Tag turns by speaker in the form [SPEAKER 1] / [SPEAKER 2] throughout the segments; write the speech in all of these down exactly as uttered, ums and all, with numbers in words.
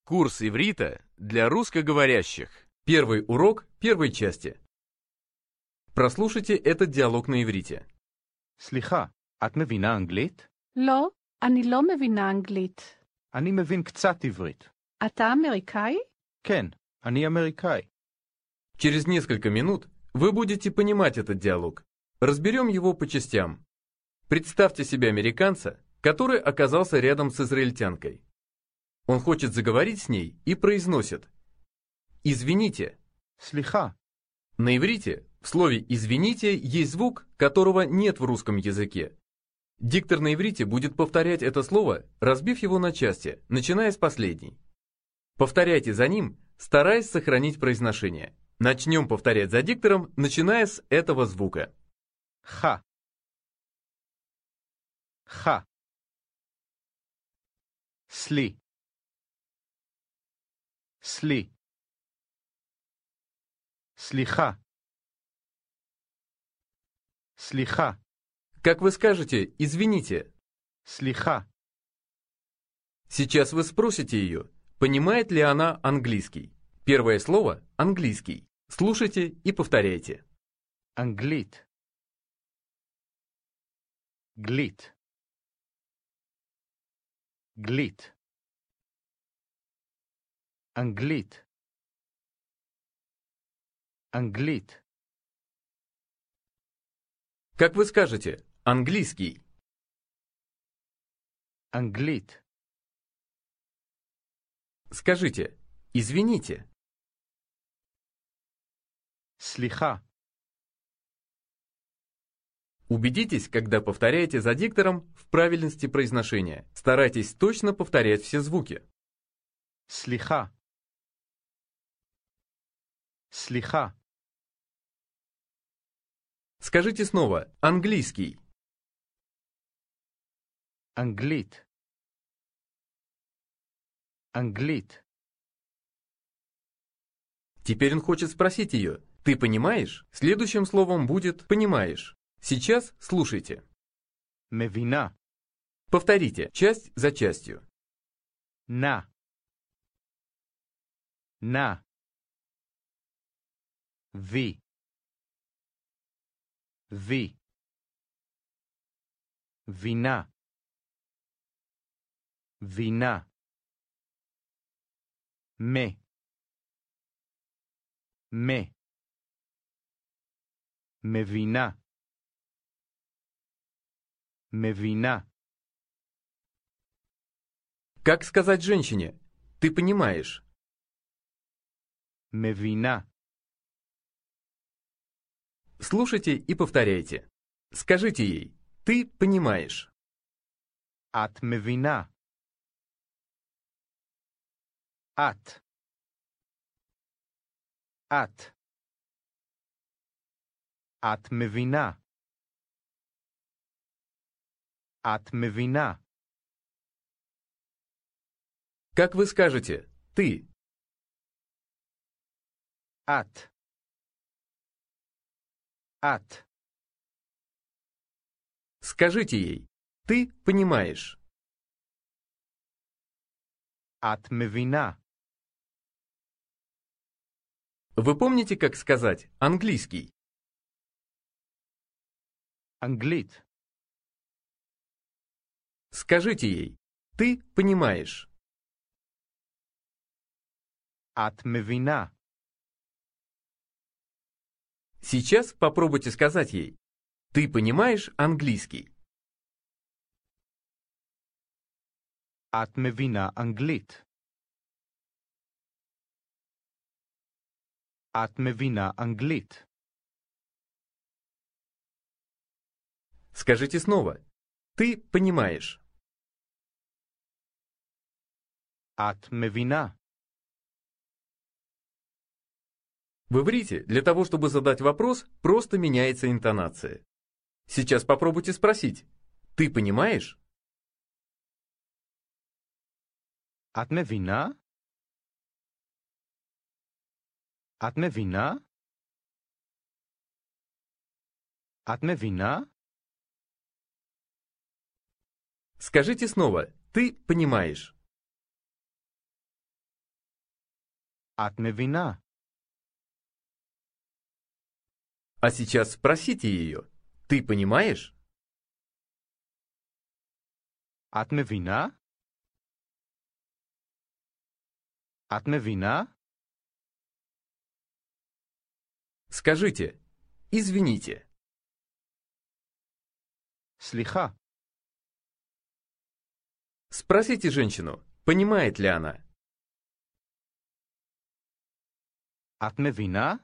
[SPEAKER 1] Курс иврита для русскоговорящих. Первый урок первой части. Прослушайте этот диалог на иврите.
[SPEAKER 2] סליחה, את מבינה אנגלית?
[SPEAKER 3] לא, אני לא מבינה אנגלית.
[SPEAKER 2] אני מבין קצת עברית.
[SPEAKER 3] אתה אמריקאי?
[SPEAKER 2] כן, אני אמריקאי.
[SPEAKER 1] Через несколько минут вы будете понимать этот диалог. Разберем его по частям. Представьте себе американца, который оказался рядом с израильтянкой. Он хочет заговорить с ней и произносит: «Извините».
[SPEAKER 2] סליחה.
[SPEAKER 1] На иврите в слове «извините» есть звук, которого нет в русском языке. Диктор на иврите будет повторять это слово, разбив его на части, начиная с последней. Повторяйте за ним, стараясь сохранить произношение. Начнем повторять за диктором, начиная с этого звука.
[SPEAKER 2] חה. חה. סלי. סלי. סליחה. סליחה.
[SPEAKER 1] Как вы скажете «извините»?
[SPEAKER 2] סליחה.
[SPEAKER 1] Сейчас вы спросите ее, понимает ли она английский. Первое слово – английский. Слушайте и повторяйте.
[SPEAKER 2] אנגלית. גלית. גלית. אנגלית. אנגלית.
[SPEAKER 1] Как вы скажете «английский»?
[SPEAKER 2] אנגלית.
[SPEAKER 1] Скажите «извините».
[SPEAKER 2] סליחה.
[SPEAKER 1] Убедитесь, когда повторяете за диктором, в правильности произношения. Старайтесь точно повторять все звуки.
[SPEAKER 2] סליחה. סליחה.
[SPEAKER 1] Скажите снова «английский».
[SPEAKER 2] אנגלית. אנגלית.
[SPEAKER 1] Теперь он хочет спросить ее: «Ты понимаешь?» Следующим словом будет «понимаешь». Сейчас слушайте.
[SPEAKER 2] מבינה.
[SPEAKER 1] Повторите, часть за частью.
[SPEAKER 2] נע. נע. וי. וי. וינה. וינה. מ. מ. מבינה. מבינה.
[SPEAKER 1] Как сказать женщине «ты понимаешь»?
[SPEAKER 2] מבינה.
[SPEAKER 1] Слушайте и повторяйте. Скажите ей «ты понимаешь».
[SPEAKER 2] את מבינה. את. את. את מבינה. את מבינה.
[SPEAKER 1] Как вы скажете «ты»?
[SPEAKER 2] את. את.
[SPEAKER 1] Скажите ей «ты понимаешь».
[SPEAKER 2] את מבינה.
[SPEAKER 1] Вы помните, как сказать «английский»?
[SPEAKER 2] אנגלית.
[SPEAKER 1] Скажите ей «ты понимаешь».
[SPEAKER 2] את מבינה.
[SPEAKER 1] Сейчас попробуйте сказать ей «ты понимаешь английский».
[SPEAKER 2] את מבינה אנגלית. את מבינה אנגלית.
[SPEAKER 1] Скажите снова «ты понимаешь».
[SPEAKER 2] את מבינה.
[SPEAKER 1] В иврите для того, чтобы задать вопрос, просто меняется интонация. Сейчас попробуйте спросить «ты понимаешь?»
[SPEAKER 2] את מבינה? את מבינה? את מבינה?
[SPEAKER 1] Скажите снова «ты понимаешь».
[SPEAKER 2] את מבינה?
[SPEAKER 1] А сейчас спросите ее. Ты понимаешь?
[SPEAKER 2] את מבינה? את מבינה?
[SPEAKER 1] Скажите «извините».
[SPEAKER 2] סליחה.
[SPEAKER 1] Спросите женщину, понимает ли она.
[SPEAKER 2] את מבינה?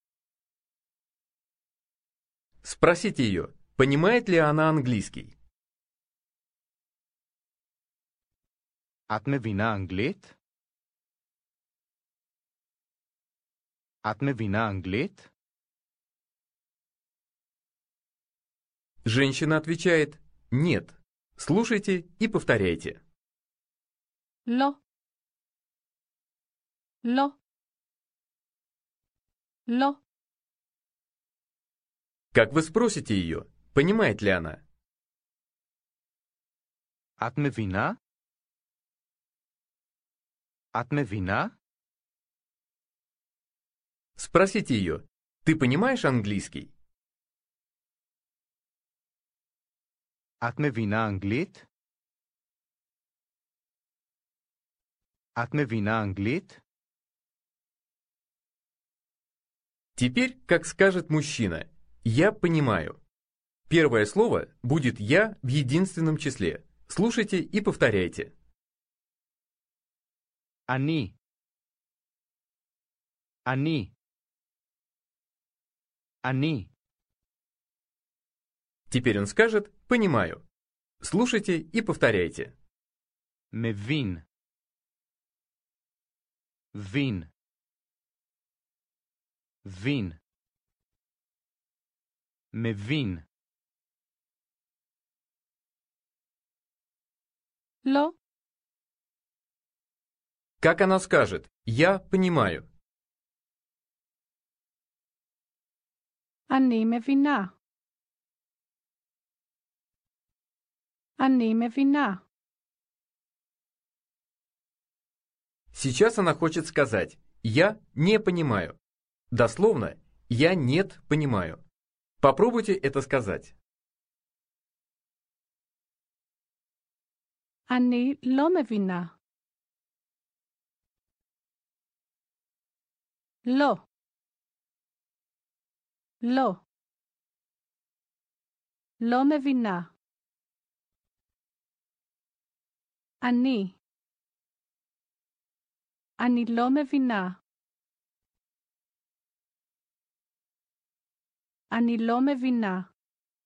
[SPEAKER 1] Спросите ее, понимает ли она английский.
[SPEAKER 2] את מבינה אנגלית? את מבינה אנגלית?
[SPEAKER 1] Женщина отвечает «нет». Слушайте и повторяйте.
[SPEAKER 3] לא. לא. לא.
[SPEAKER 1] Как вы спросите ее, понимает ли она?
[SPEAKER 2] את מבינה? את מבינה?
[SPEAKER 1] Спросите ее, ты понимаешь английский?
[SPEAKER 2] את מבינה אנגלית? את מבינה אנגלית?
[SPEAKER 1] Теперь, как скажет мужчина, я понимаю. Первое слово будет «я» в единственном числе. Слушайте и повторяйте.
[SPEAKER 2] אני. אני. אני.
[SPEAKER 1] Теперь он скажет «понимаю». Слушайте и повторяйте.
[SPEAKER 2] מבין. בין. בין. מבין.
[SPEAKER 3] לא.
[SPEAKER 1] Как она скажет «я понимаю»?
[SPEAKER 3] אני מבינה. אני מבינה.
[SPEAKER 1] Сейчас она хочет сказать «я не понимаю». Дословно «я нет понимаю». Попробуйте это сказать.
[SPEAKER 3] אני לא מבינה. לא. לא. לא מבינה. אני. אני לא מבינה. אני לא מבינה.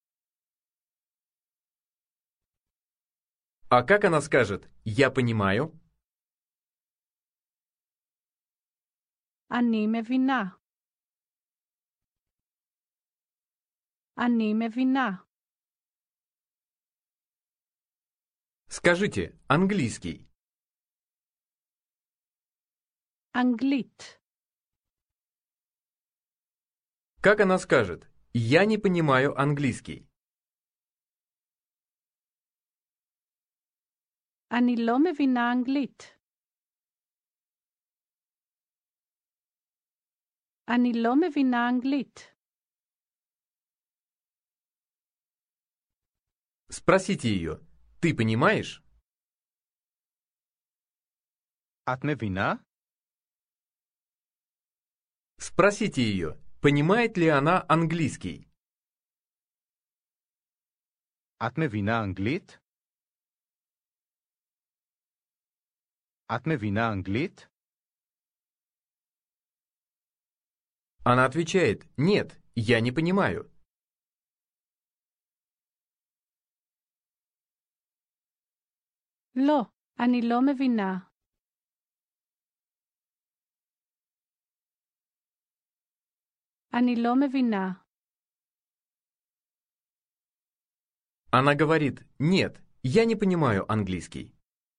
[SPEAKER 1] А как она скажет «я понимаю»?
[SPEAKER 3] אני מבינה. אני מבינה.
[SPEAKER 1] Скажите английский.
[SPEAKER 3] אנגלית.
[SPEAKER 1] Как она скажет «я не понимаю английский»?
[SPEAKER 3] אני לא מבינה אנגלית. אני לא מבינה אנגלית.
[SPEAKER 1] Спросите ее «ты понимаешь»?
[SPEAKER 2] את מבינה?
[SPEAKER 1] Спросите ее, понимает ли она английский?
[SPEAKER 2] את מבינה אנגלית? את מבינה אנגלית?
[SPEAKER 1] Она отвечает «нет, я не понимаю».
[SPEAKER 3] לא, אני לא מבינה. אני לא מבינה.
[SPEAKER 1] Она говорит «нет, я не понимаю английский».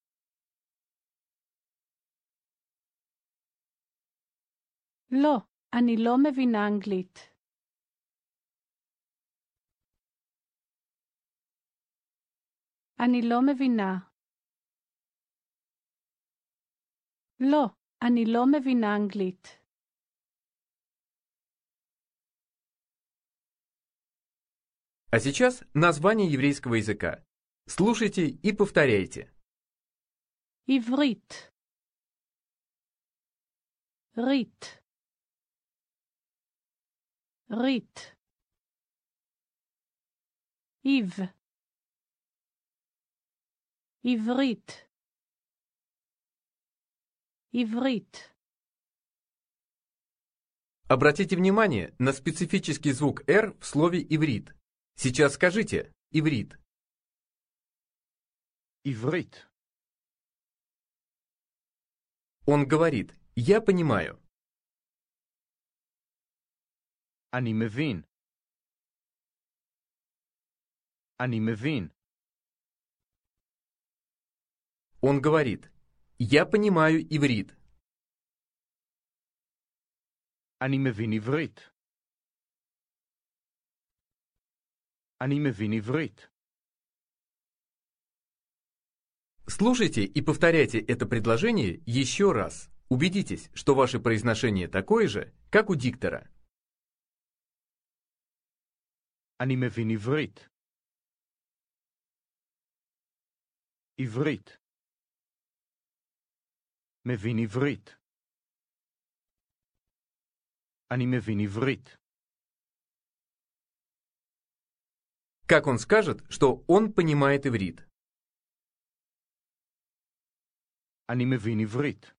[SPEAKER 3] לא, אני לא מבינה אנגלית. אני לא מבינה. לא, אני לא מבינה אנגלית.
[SPEAKER 1] А сейчас название еврейского языка. Слушайте и повторяйте.
[SPEAKER 3] עברית. רית. רית. עיב. עברית. עברית.
[SPEAKER 1] Обратите внимание на специфический звук «р» в слове «иврит». Сейчас скажите «иврит».
[SPEAKER 2] עברית.
[SPEAKER 1] Он говорит «я понимаю».
[SPEAKER 2] אני מבין. אני מבין.
[SPEAKER 1] Он говорит «я понимаю иврит».
[SPEAKER 2] אני מבין עברית. אני מבין עברית.
[SPEAKER 1] Слушайте и повторяйте это предложение еще раз. Убедитесь, что ваше произношение такое же, как у диктора.
[SPEAKER 2] אני מבין עברית. עברית. מבין עברית. אני מבין עברית.
[SPEAKER 1] Как он скажет, что он понимает иврит?
[SPEAKER 2] אני מבין עברית.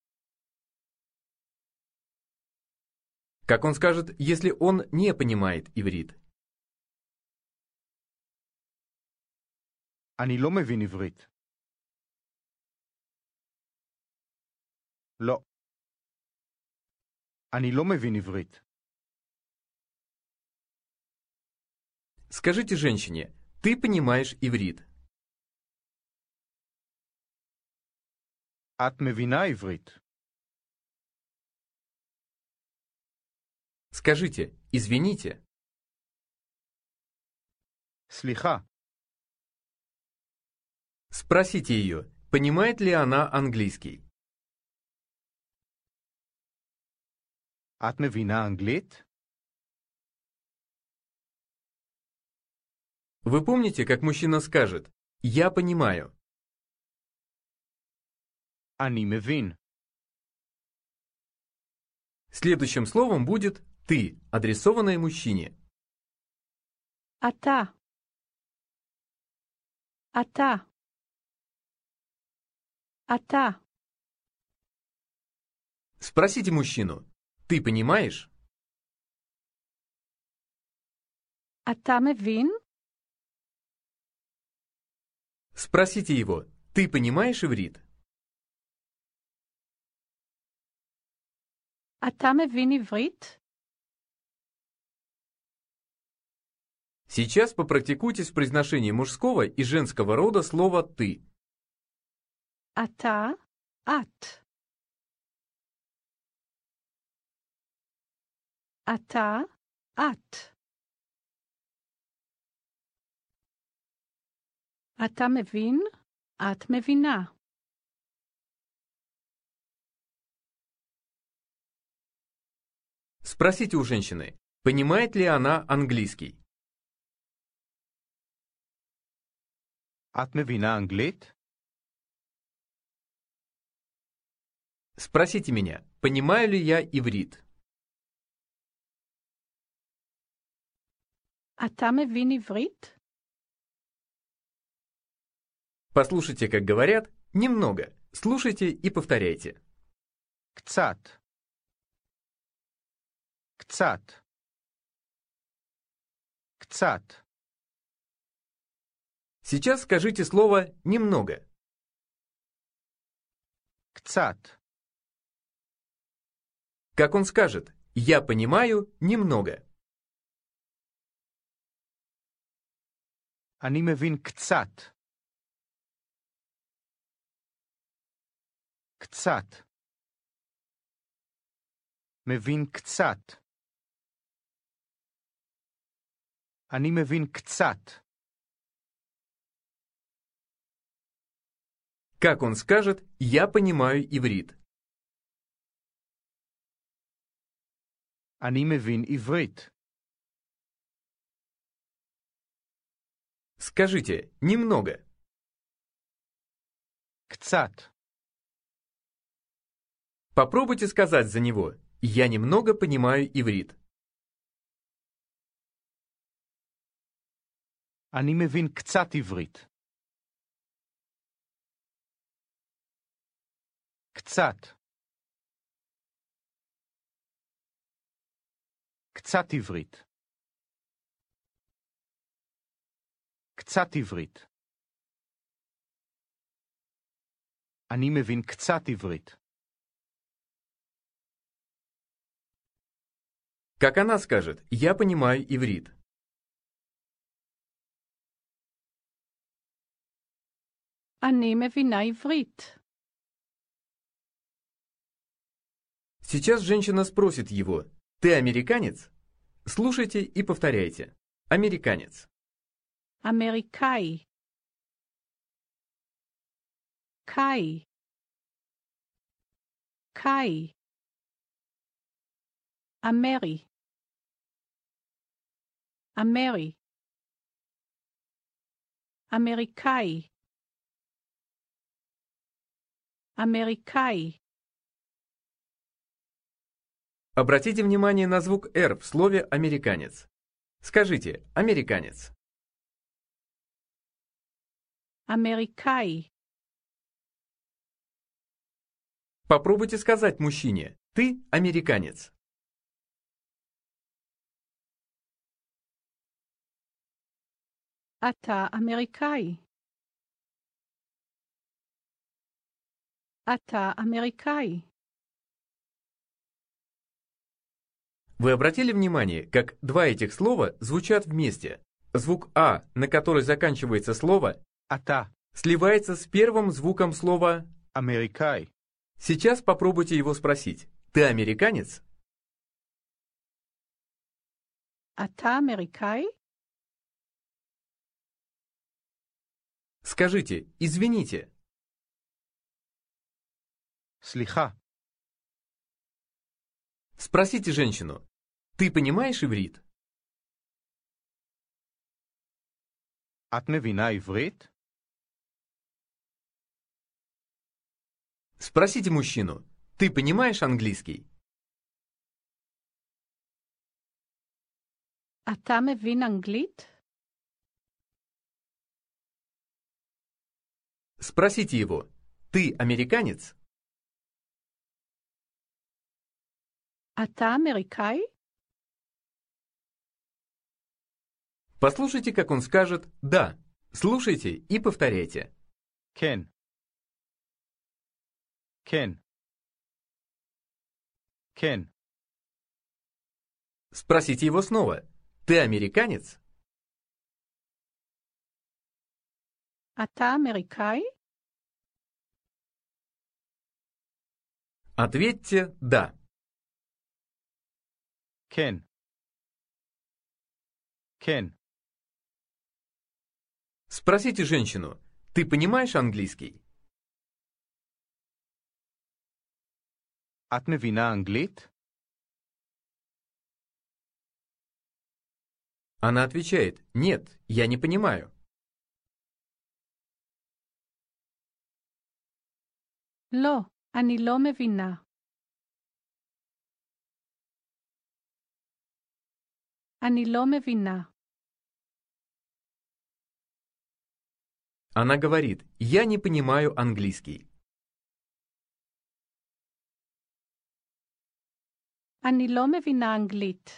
[SPEAKER 1] Как он скажет, если он не понимает иврит?
[SPEAKER 2] אני לא מבין עברית. לא. אני לא מבין עברית.
[SPEAKER 1] Скажите женщине, ты понимаешь иврит.
[SPEAKER 2] את מבינה עברית.
[SPEAKER 1] Скажите, извините.
[SPEAKER 2] סליחה.
[SPEAKER 1] Спросите ее, понимает ли она английский.
[SPEAKER 2] את מבינה אנגלית?
[SPEAKER 1] Вы помните, как мужчина скажет «я понимаю»?
[SPEAKER 2] אני מבין.
[SPEAKER 1] Следующим словом будет «ты», адресованное мужчине.
[SPEAKER 3] אתה. אתה. אתה.
[SPEAKER 1] Спросите мужчину «ты понимаешь?»
[SPEAKER 3] אתה מבין?
[SPEAKER 1] Спросите его «ты понимаешь иврит?»
[SPEAKER 3] אתה מבין עברית?
[SPEAKER 1] Сейчас попрактикуйтесь в произношении мужского и женского рода слова «ты».
[SPEAKER 3] אתה. את. אתה. את. אתה מבין? את מבינה.
[SPEAKER 1] Спросите у женщины, понимает ли она английский.
[SPEAKER 2] את מבינה אנגלית?
[SPEAKER 1] Спросите меня, понимаю ли я иврит.
[SPEAKER 3] אתה מבין עברית?
[SPEAKER 1] Послушайте, как говорят, немного. Слушайте и повторяйте.
[SPEAKER 2] קצת. קצת. קצת.
[SPEAKER 1] Сейчас скажите слово «немного».
[SPEAKER 2] קצת.
[SPEAKER 1] Как он скажет «я понимаю немного».
[SPEAKER 2] אני מבין קצת. קצת. מבין קצת. אני מבין קצת.
[SPEAKER 1] Как он скажет «я понимаю иврит».
[SPEAKER 2] אני מבין עברית.
[SPEAKER 1] Скажите, немного.
[SPEAKER 2] קצת.
[SPEAKER 1] Попробуйте сказать за него. Я немного понимаю иврит.
[SPEAKER 2] אני מבין קצת עברית. קצת. קצת עברית. קצת עברית. אני מבין קצת עברית.
[SPEAKER 1] Как она скажет, я понимаю иврит.
[SPEAKER 3] אני מבינה עברית.
[SPEAKER 1] Сейчас женщина спросит его, ты американец? Слушайте и повторяйте. Американец.
[SPEAKER 3] אמריקאי. קאי. קאי. אמרי. אמרי. אמריקאי. אמריקאי.
[SPEAKER 1] Обратите внимание на звук «р» в слове «американец». Скажите «американец».
[SPEAKER 3] אמריקאי.
[SPEAKER 1] Попробуйте сказать мужчине «ты американец».
[SPEAKER 3] אתה אמריקאי. אתה אמריקאי.
[SPEAKER 1] Вы обратили внимание, как два этих слова звучат вместе? Звук «а», на который заканчивается слово,
[SPEAKER 2] אתה.
[SPEAKER 1] сливается с первым звуком слова.
[SPEAKER 2] אמריקאי.
[SPEAKER 1] Сейчас попробуйте его спросить. Ты американец?
[SPEAKER 3] אתה אמריקאי?
[SPEAKER 1] Скажите «извините».
[SPEAKER 2] סליחה.
[SPEAKER 1] Спросите женщину. Ты понимаешь иврит?
[SPEAKER 2] את מבינה עברית?
[SPEAKER 1] Спросите мужчину. Ты понимаешь английский?
[SPEAKER 3] אתה מבין אנגלית?
[SPEAKER 1] Спросите его. Ты американец?
[SPEAKER 3] אתה אמריקאי?
[SPEAKER 1] Послушайте, как он скажет «да». Слушайте и повторяйте.
[SPEAKER 2] כן. כן. כן.
[SPEAKER 1] Спросите его снова. Ты американец?
[SPEAKER 3] אתה אמריקאי?
[SPEAKER 1] Ответьте «да».
[SPEAKER 2] כן. כן.
[SPEAKER 1] Спросите женщину. Ты понимаешь английский?
[SPEAKER 2] את מבינה אנגלית?
[SPEAKER 1] Она отвечает «нет, я не понимаю».
[SPEAKER 3] לא, אני לא מבינה. אני לא מבינה.
[SPEAKER 1] Она говорит «я не понимаю английский».
[SPEAKER 3] אני לא מבינה אנגלית.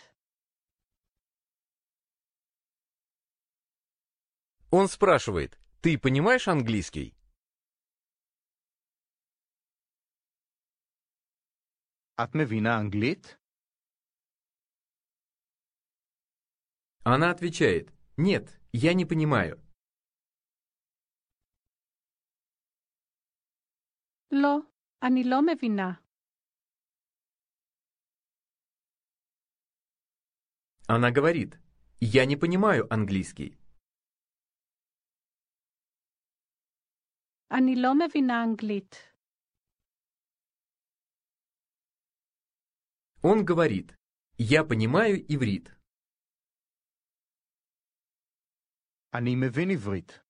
[SPEAKER 1] Он спрашивает «ты понимаешь английский?»
[SPEAKER 2] את מבינה אנגלית?
[SPEAKER 1] Она отвечает «нет, я не понимаю».
[SPEAKER 3] לא, אני לא מבינה.
[SPEAKER 1] Она говорит «я не понимаю английский».
[SPEAKER 3] אני לא מבינה אנגלית.
[SPEAKER 1] Он говорит «Я понимаю иврит».
[SPEAKER 2] אני מבין עברית.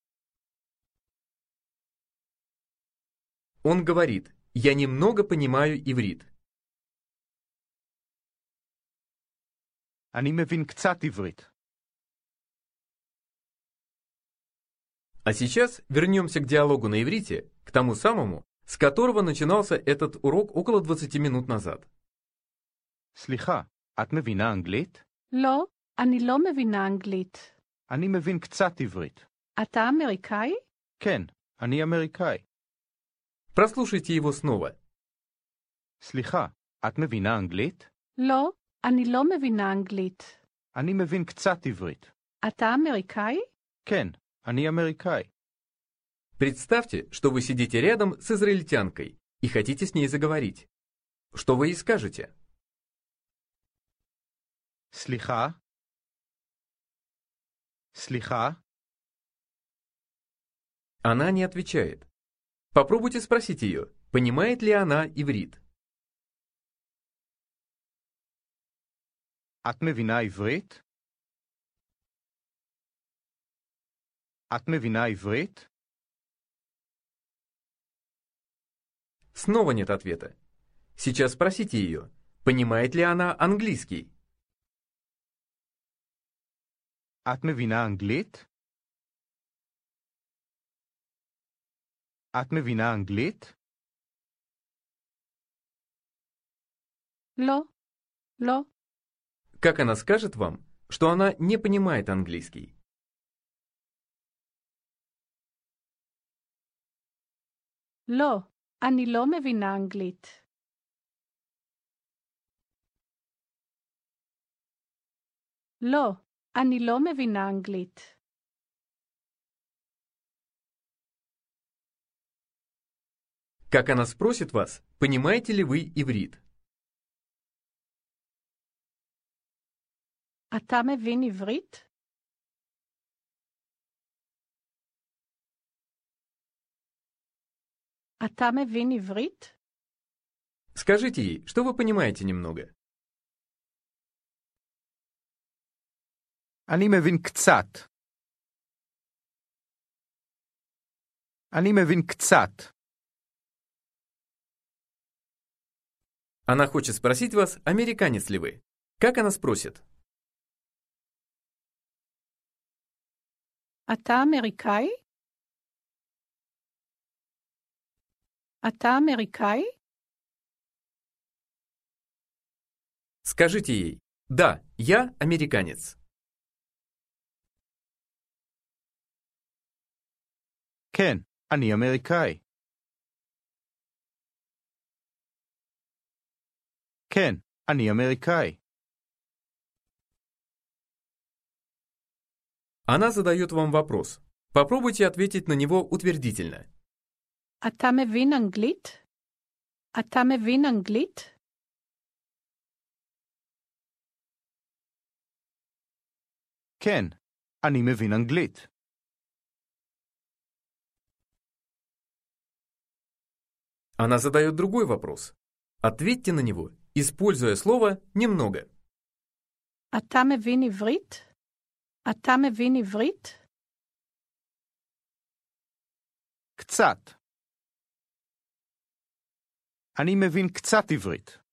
[SPEAKER 1] Он говорит: «Я немного понимаю иврит».
[SPEAKER 2] אני מבין קצת עברית.
[SPEAKER 1] А сейчас вернемся к диалогу на иврите, к тому самому, с которого начинался этот урок около двадцати минут назад.
[SPEAKER 2] סליחה, את מבינה אנגלית?
[SPEAKER 3] לא, אני לא מבינה אנגלית.
[SPEAKER 2] אני מבין קצת עברית.
[SPEAKER 3] אתה אמריקאי?
[SPEAKER 2] כן, אני אמריקאי.
[SPEAKER 1] Прослушайте его снова.
[SPEAKER 2] סליחה, את מבינה אנגלית?
[SPEAKER 3] לא, אני לא מבינה אנגלית.
[SPEAKER 2] אני מבין קצת עברית.
[SPEAKER 3] אתה אמריקאי?
[SPEAKER 2] כן, אני אמריקאי.
[SPEAKER 1] Представьте, что вы сидите рядом с израильтянкой и хотите с ней заговорить. Что вы ей скажете?
[SPEAKER 2] סליחה? סליחה?
[SPEAKER 1] Она не отвечает. Попробуйте спросить ее, понимает ли она иврит.
[SPEAKER 2] את מבינה עברית? את מבינה עברית?
[SPEAKER 1] Снова нет ответа. Сейчас спросите ее, понимает ли она английский.
[SPEAKER 2] את מבינה אנגלית? את מבינה אנגלית?
[SPEAKER 3] לא, לא.
[SPEAKER 1] Как она скажет вам, что она не понимает английский?
[SPEAKER 3] לא, אני לא מבינה אנגלית. לא, אני לא מבינה אנגלית.
[SPEAKER 1] Как она спросит вас, понимаете ли вы иврит?
[SPEAKER 3] אתה מבין עברית? אתה מבין עברית?
[SPEAKER 1] Скажите ей, что вы понимаете немного.
[SPEAKER 2] אני מבין קצת. אני מבין קצת.
[SPEAKER 1] Она хочет спросить вас, американец ли вы. Как она спросит?
[SPEAKER 3] אתה אמריקאי? אתה אמריקאי?
[SPEAKER 1] Скажите ей, да, я американец.
[SPEAKER 2] כן, אני אמריקאי. כן, אני אמריקאי.
[SPEAKER 1] Она задает вам вопрос. Попробуйте ответить на него утвердительно.
[SPEAKER 3] אתה מבין אנגלית? אתה מבין אנגלית?
[SPEAKER 2] כן, אני מבין אנגלית.
[SPEAKER 1] Она задает другой вопрос. Ответьте на него, используя слово «немного».
[SPEAKER 3] אתה מבין עברית? אתה מבין עברית?
[SPEAKER 2] קצת. אני מבין קצת עברית.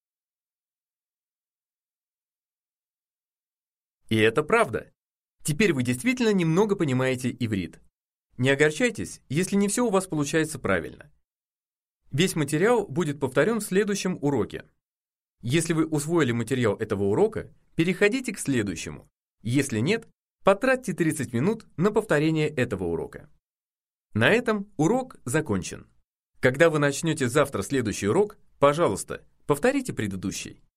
[SPEAKER 1] И это правда. Теперь вы действительно немного понимаете иврит. Не огорчайтесь, если не все у вас получается правильно. Весь материал будет повторен в следующем уроке. Если вы усвоили материал этого урока, переходите к следующему. Если нет, потратьте тридцать минут на повторение этого урока. На этом урок закончен. Когда вы начнете завтра следующий урок, пожалуйста, повторите предыдущий.